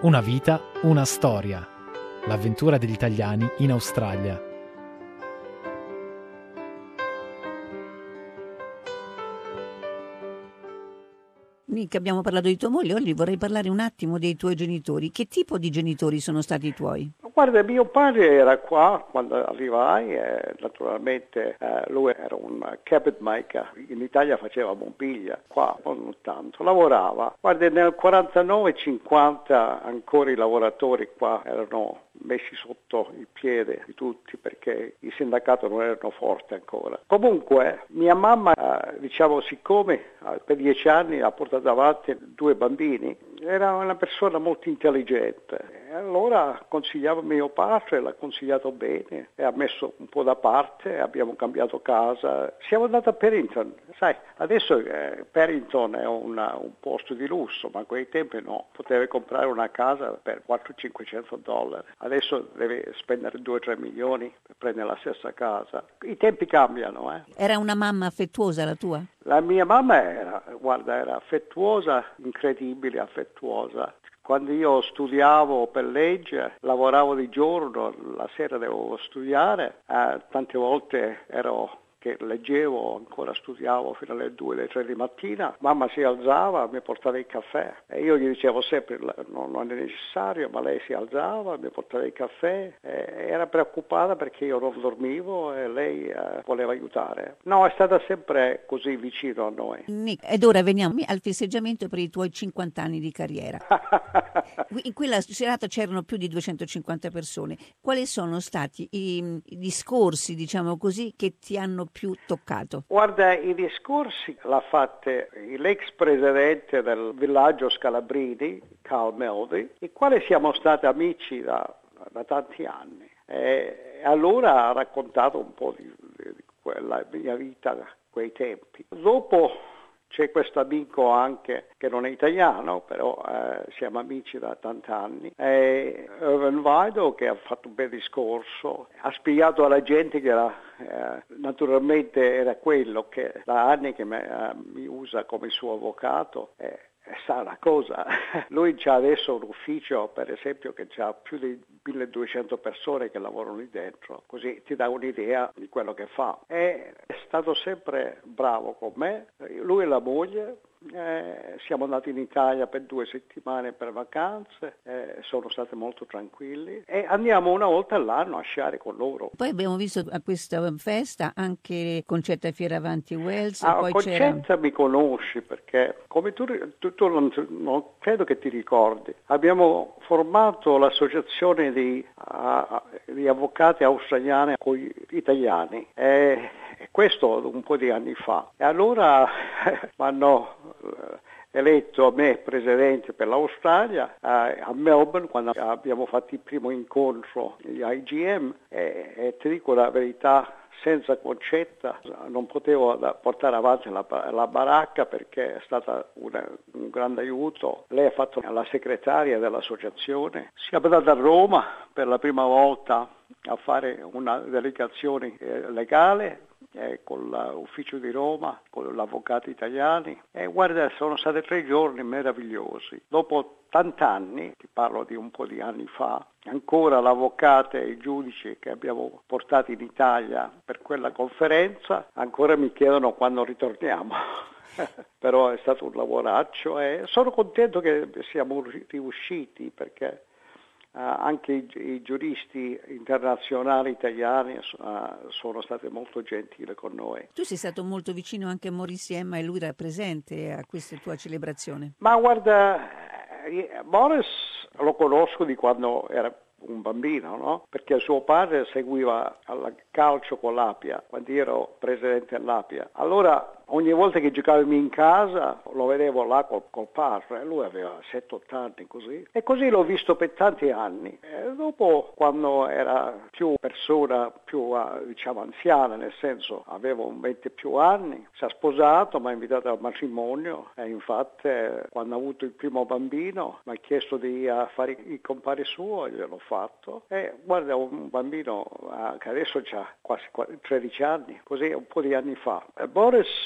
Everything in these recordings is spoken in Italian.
Una vita, una storia. L'avventura degli italiani in Australia. Nick, abbiamo parlato di tua moglie, oggi vorrei parlare un attimo dei tuoi genitori. Che tipo di genitori sono stati i tuoi? Guarda, mio padre era qua quando arrivai e naturalmente lui era un cabinet maker, in Italia faceva mobilia, qua non tanto, lavorava. Guarda, nel 49-50 ancora i lavoratori qua erano messi sotto il piede di tutti perché i sindacati non erano forti ancora. Comunque mia mamma, siccome per 10 anni ha portato avanti 2 bambini, era una persona molto intelligente. E allora consigliavo mio padre, l'ha consigliato bene e ha messo un po' da parte, abbiamo cambiato casa. Siamo andati a Perrington, sai, adesso Perrington è un posto di lusso, ma a quei tempi no, potevi comprare una casa per $400-500. Adesso devi spendere 2-3 milioni per prendere la stessa casa. I tempi cambiano. Era una mamma affettuosa la tua? La mia mamma era affettuosa, incredibile affettuosa. Quando io studiavo per legge, lavoravo di giorno, la sera dovevo studiare, tante volte leggevo, ancora studiavo fino alle 2, alle 3 di mattina, mamma si alzava, mi portava il caffè e io gli dicevo sempre non è necessario, ma lei si alzava, mi portava il caffè e era preoccupata perché io non dormivo e lei voleva aiutare. No, è stata sempre così vicino a noi. Nick, ed ora veniamo al festeggiamento per i tuoi 50 anni di carriera. In quella serata c'erano più di 250 persone. Quali sono stati i discorsi, diciamo così, che ti hanno più toccato? Guarda, i discorsi l'ha fatte l'ex presidente del villaggio Scalabrini, Carl Melby, il quale siamo stati amici da tanti anni. E allora ha raccontato un po' di quella mia vita a quei tempi. Dopo c'è questo amico anche che non è italiano, però siamo amici da tanti anni, Irvin Vaido, che ha fatto un bel discorso, ha spiegato alla gente che naturalmente era quello che da anni che mi usa come suo avvocato. Sa una cosa, lui c'ha adesso un ufficio, per esempio, che c'ha più di 1200 persone che lavorano lì dentro, così ti dà un'idea di quello che fa. È stato sempre bravo con me, lui e la moglie. Siamo andati in Italia per 2 settimane per vacanze, sono stati molto tranquilli e andiamo una volta all'anno a sciare con loro. Poi abbiamo visto a questa festa anche Concetta Fioravanti Wells. Poi Concetta mi conosci perché come tu non credo che ti ricordi, abbiamo formato l'associazione di avvocati australiani con gli italiani. Questo un po' di anni fa. E allora mi hanno eletto a me presidente per l'Australia a Melbourne quando abbiamo fatto il primo incontro di IGM e ti dico la verità, senza Concetta non potevo portare avanti la baracca perché è stata un grande aiuto. Lei ha fatto la segretaria dell'associazione. Siamo andati a Roma per la prima volta a fare una delegazione legale con l'ufficio di Roma, con gli avvocati italiani e guarda, sono stati 3 giorni meravigliosi. Dopo tanti anni, ti parlo di un po' di anni fa, ancora l'avvocato e i giudici che abbiamo portato in Italia per quella conferenza ancora mi chiedono quando ritorniamo. Però è stato un lavoraccio e sono contento che siamo riusciti perché anche i giuristi internazionali italiani sono stati molto gentili con noi. Tu sei stato molto vicino anche a Maurice Emma e lui era presente a questa tua celebrazione. Ma guarda, Maurice lo conosco di quando era un bambino, no? Perché suo padre seguiva al calcio con l'Apia, quando ero presidente dell'Apia. Allora ogni volta che giocavamo in casa lo vedevo là col padre, lui aveva 7-8 anni così. E così l'ho visto per tanti anni. E dopo, quando era più persona, più anziana, nel senso avevo 20 più anni, si è sposato, mi ha invitato al matrimonio e infatti quando ha avuto il primo bambino mi ha chiesto di fare il compare suo e gliel'ho fatto. E guarda, un bambino che adesso ha quasi 13 anni, così un po' di anni fa. Boris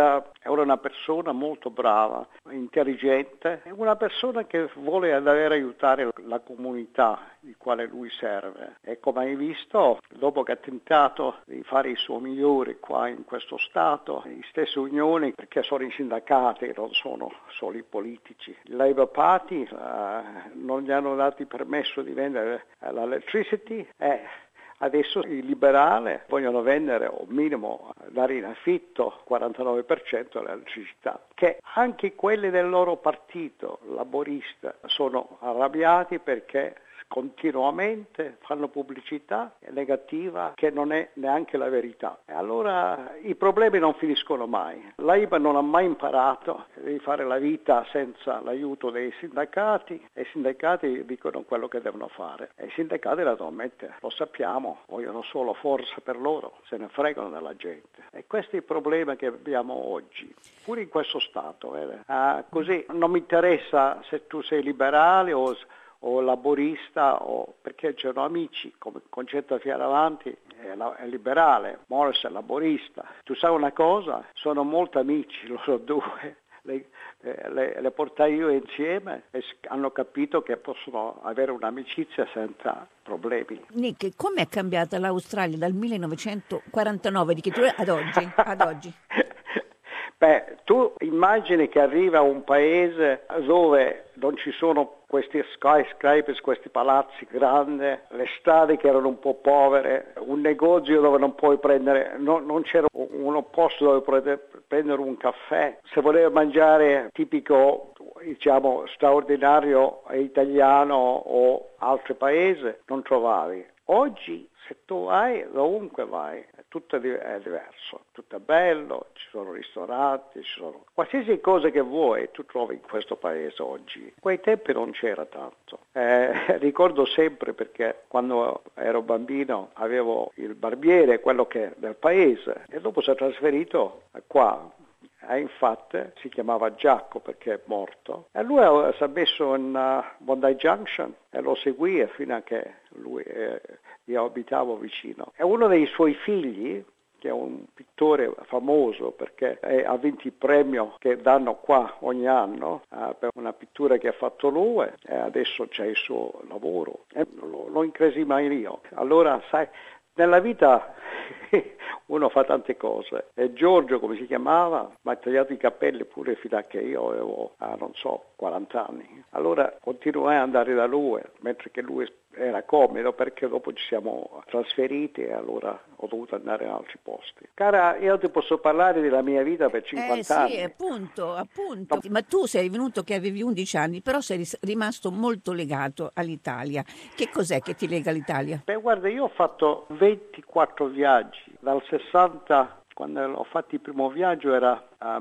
è una persona molto brava, intelligente, è una persona che vuole andare a aiutare la comunità di quale lui serve. E come hai visto, dopo che ha tentato di fare il suo migliore qua in questo Stato, le stesse unioni, perché sono i sindacati, non sono solo i politici. Il Labour Party non gli hanno dato il permesso di vendere l'electricity e adesso i liberali vogliono vendere o minimo dare in affitto 49% dell'elettricità, che anche quelli del loro partito laborista sono arrabbiati perché continuamente fanno pubblicità negativa che non è neanche la verità. E allora i problemi non finiscono mai. L'AIBA non ha mai imparato di fare la vita senza l'aiuto dei sindacati e i sindacati dicono quello che devono fare. E i sindacati naturalmente, lo sappiamo, vogliono solo forza per loro, se ne fregano della gente. E questo è il problema che abbiamo oggi, pure in questo Stato. Così non mi interessa se tu sei liberale o laborista, perché c'erano amici come Concetta Fioravanti è liberale, Morris è laborista. Tu sai una cosa? Sono molto amici loro due. Le portai io insieme e hanno capito che possono avere un'amicizia senza problemi. Nick, come è cambiata l'Australia dal 1949 ad oggi? Beh, tu immagini che arriva un paese dove non ci sono questi skyscrapers, questi palazzi grandi, le strade che erano un po' povere, un negozio dove non puoi prendere, non c'era un posto dove prendere un caffè. Se volevi mangiare tipico, diciamo, straordinario italiano o altro paese, non trovavi. Oggi, se tu vai, dovunque vai, tutto è diverso, tutto è bello, ci sono ristoranti, ci sono qualsiasi cosa che vuoi, tu trovi in questo paese oggi. In quei tempi non c'era tanto. Ricordo sempre perché quando ero bambino avevo il barbiere, quello che del paese, e dopo si è trasferito qua. Infatti si chiamava Giacco perché è morto e lui si è messo in Bondi Junction e lo seguì fino a che io abitavo vicino. E uno dei suoi figli, che è un pittore famoso perché ha vinto il premio che danno qua ogni anno per una pittura che ha fatto lui e adesso c'è il suo lavoro e lo incresimai io. Allora sai, nella vita uno fa tante cose e Giorgio, come si chiamava, mi ha tagliato i capelli pure fino a che io avevo, 40 anni. Allora continuai ad andare da lui, mentre che lui era comodo perché dopo ci siamo trasferiti e allora ho dovuto andare in altri posti. Cara, io ti posso parlare della mia vita per 50 anni. Sì, appunto. No. Ma tu sei venuto che avevi 11 anni, però sei rimasto molto legato all'Italia. Che cos'è che ti lega all'Italia? Beh, guarda, io ho fatto 24 viaggi, dal 60, quando ho fatto il primo viaggio era a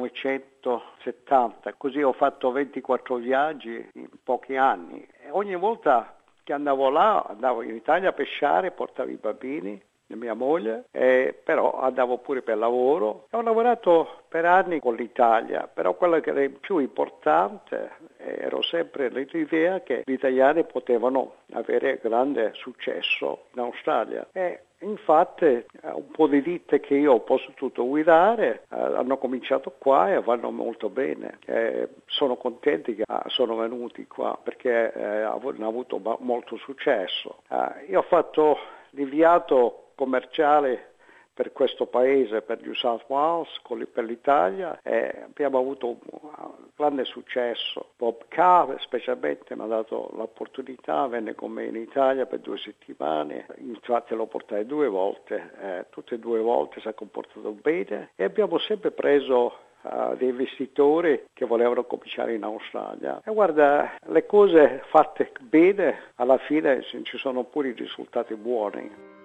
1970, così ho fatto 24 viaggi in pochi anni. E ogni volta che andavo là, andavo in Italia a pesciare, portavo i bambini, mia moglie, però andavo pure per lavoro. Ho lavorato per anni con l'Italia, però quello che era più importante ero sempre l'idea che gli italiani potevano avere grande successo in Australia. E infatti un po' di ditte che io ho potuto guidare hanno cominciato qua e vanno molto bene. Sono contenti che sono venuti qua perché hanno avuto molto successo. Io ho fatto l'inviato commerciale per questo paese, per New South Wales, per l'Italia, e abbiamo avuto un grande successo. Bob Carr specialmente mi ha dato l'opportunità, venne con me in Italia per 2 settimane, infatti lo portai 2 volte, tutte e 2 volte si è comportato bene e abbiamo sempre preso dei investitori che volevano cominciare in Australia. E guarda, le cose fatte bene, alla fine ci sono pure i risultati buoni.